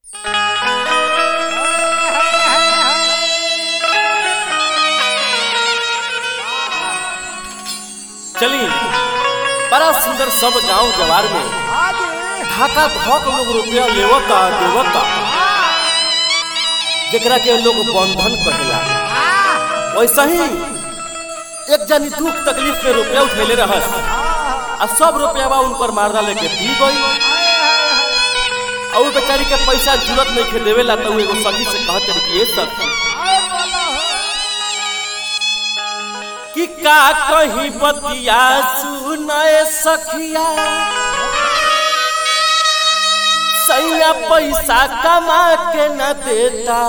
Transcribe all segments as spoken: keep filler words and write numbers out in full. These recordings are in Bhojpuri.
चली बड़ा सुंदर सब गांव जवार में ढाका धक लोग रुपया लेवता देवता जेकरा के लोग बंधन कहेला। वैसा ही एक जनी दुख तकलीफ में रुपया उठेले रहस आ सब रुपया उन पर मार डाले के पी गई और बेचारी के पैसा जरूरत नहीं खे देवेला तो एगो सखी से कहत रही कि ए सखी कि का कहीं बतिया सुनाए सखिया सैया पैसा कमा के न देता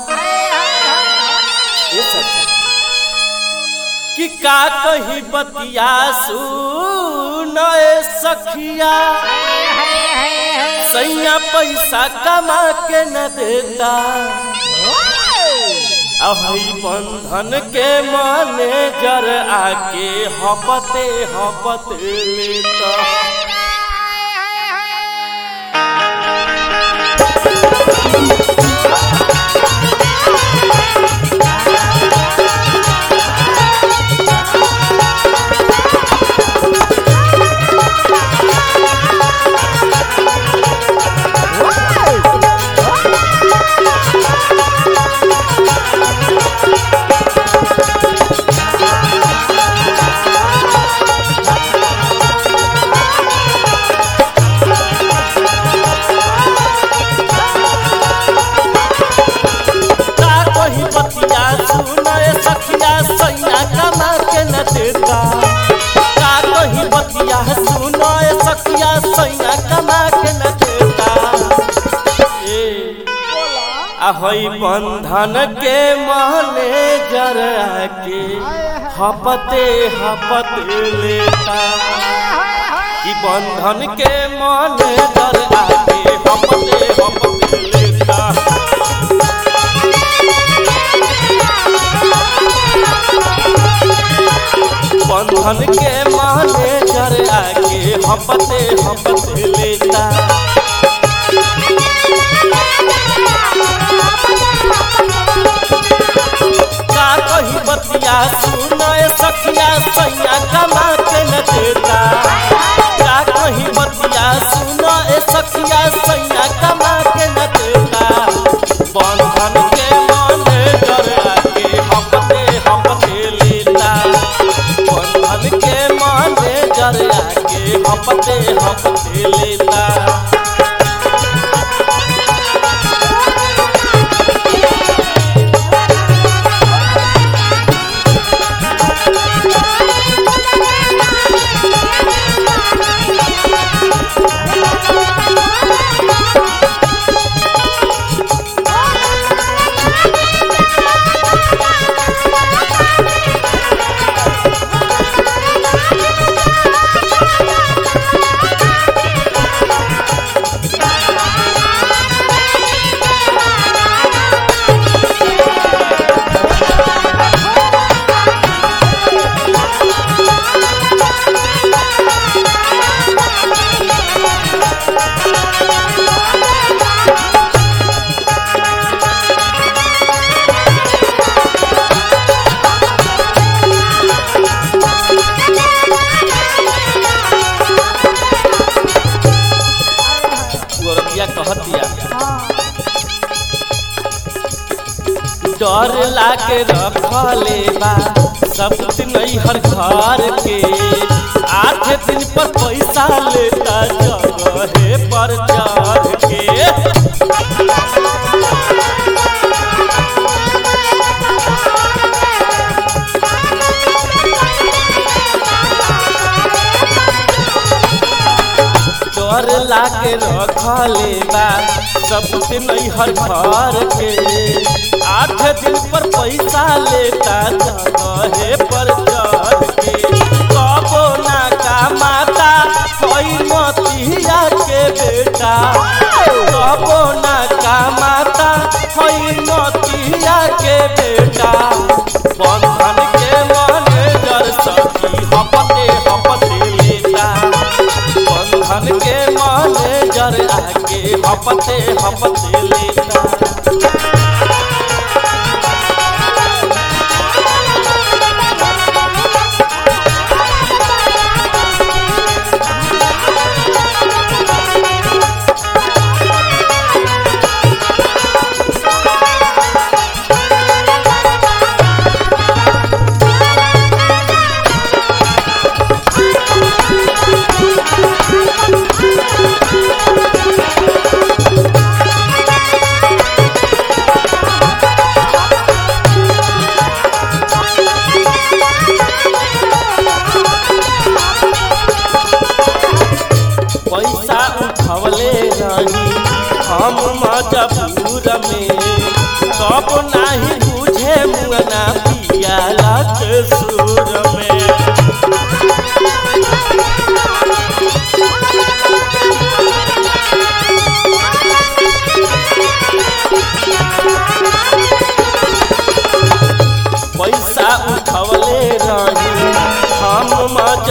कि का कहीं बतिया सुनाए सखिया सैया पैसा कमा के न देता अहि बंधन के मैनेजर आके हपते हपते लेता। अहि बंधन के मैनेजर आके हपते हपते लेता कि बंधन के मैनेजर आके हपते हपते लेता। बंधन के मैनेजर आके हपते हपते लेता। का कहीं बतिया सुनाए सखिया सैया कमा के न देता। का कहीं बतिया सुनाए सखिया सैया कमा के न देता। बंधन के मैनेजर आके हपते हपते लेता। बंधन के मैनेजर आके हपते हपते लेता। डर लाके रखले बा सब नहीं हर घर के आठ दिन पर पैसा लेता जगह पर चढ़ के। डर लाके रखले बा सब नहीं हर घर के आठ दिन पर पैसा लेता जगह पर चढ़ के। कबो ना का माता कोई मतिया के बेटा। कबो ना का माता कोई मतिया के बेटा। बंधन के मैनेजर सखी हपते हपते लेता। बंधन के मैनेजर आके हपते हपते लेता।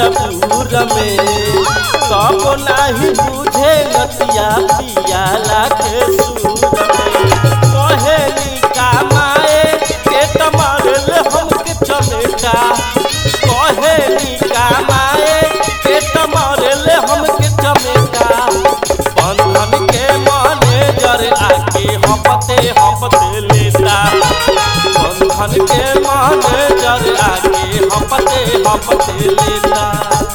मजबूर में कब नाही बुझे नतिया पियाला के सूर में कहेली कमाए के तमारल हमके चमेटा कहेली कमाए के तमारल हमके चमेटा बंधन के मैनेजर आके हपते हपते लेता बंधन के मैनेजर आके हपते हपते लेता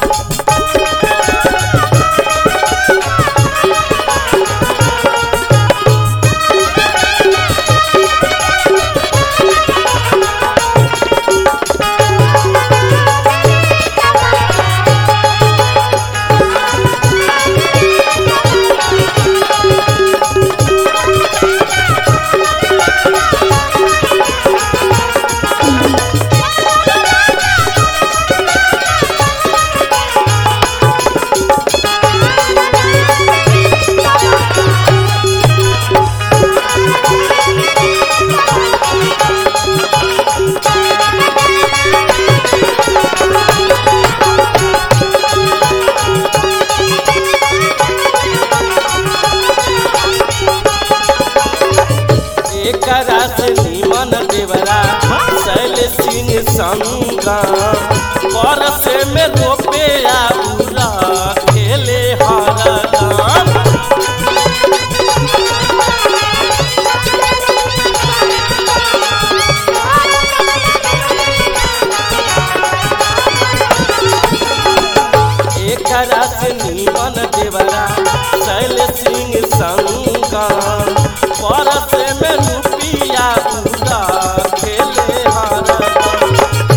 एकरा से निमन देवरा शैल सिंह संगा परसे में रोपे आउरा खेले हरदम एकरा से निमन देवरा शैल सिंह संगा परसे में रुपिया पूरा खेले हरदम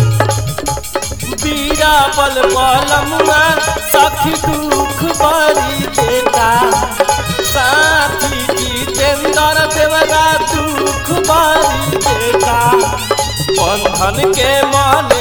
बीरा बल बलमुआ सखी दुख बड़ी देता साथी जितेंद्र देवरा दुख बड़ी देता बंधन के मन